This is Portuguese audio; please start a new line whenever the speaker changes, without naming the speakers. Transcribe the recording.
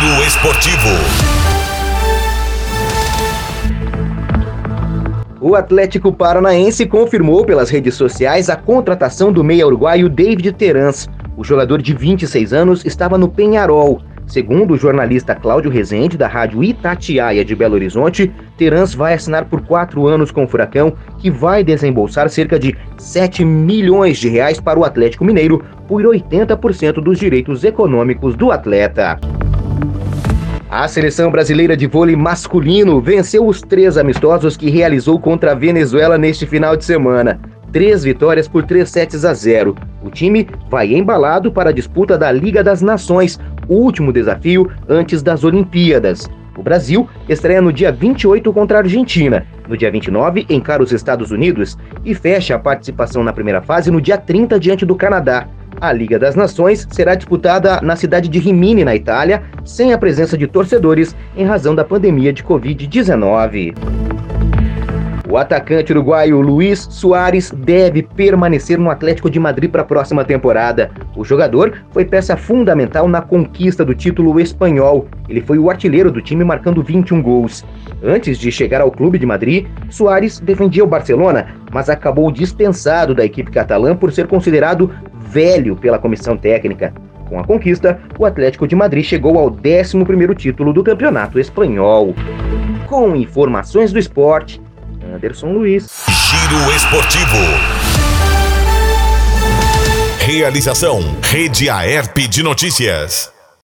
Giro Esportivo.
O Atlético Paranaense confirmou pelas redes sociais a contratação do meia uruguaio David Terans. O jogador de 26 anos estava no Peñarol. Segundo o jornalista Cláudio Rezende, da rádio Itatiaia de Belo Horizonte, Terans vai assinar por 4 anos com o Furacão, que vai desembolsar cerca de 7 milhões de reais para o Atlético Mineiro por 80% dos direitos econômicos do atleta. A seleção brasileira de vôlei masculino venceu os 3 amistosos que realizou contra a Venezuela neste final de semana. 3 vitórias por 3-0. O time vai embalado para a disputa da Liga das Nações, o último desafio antes das Olimpíadas. O Brasil estreia no dia 28 contra a Argentina. No dia 29, encara os Estados Unidos e fecha a participação na primeira fase no dia 30 diante do Canadá. A Liga das Nações será disputada na cidade de Rimini, na Itália, sem a presença de torcedores em razão da pandemia de Covid-19. O atacante uruguaio Luis Suárez deve permanecer no Atlético de Madrid para a próxima temporada. O jogador foi peça fundamental na conquista do título espanhol. Ele foi o artilheiro do time, marcando 21 gols. Antes de chegar ao clube de Madrid, Suárez defendia o Barcelona, mas acabou dispensado da equipe catalã por ser considerado velho pela comissão técnica. Com a conquista, o Atlético de Madrid chegou ao 11º título do campeonato espanhol. Com informações do esporte, Anderson Luiz.
Giro Esportivo. Realização: Rede Aerp de Notícias.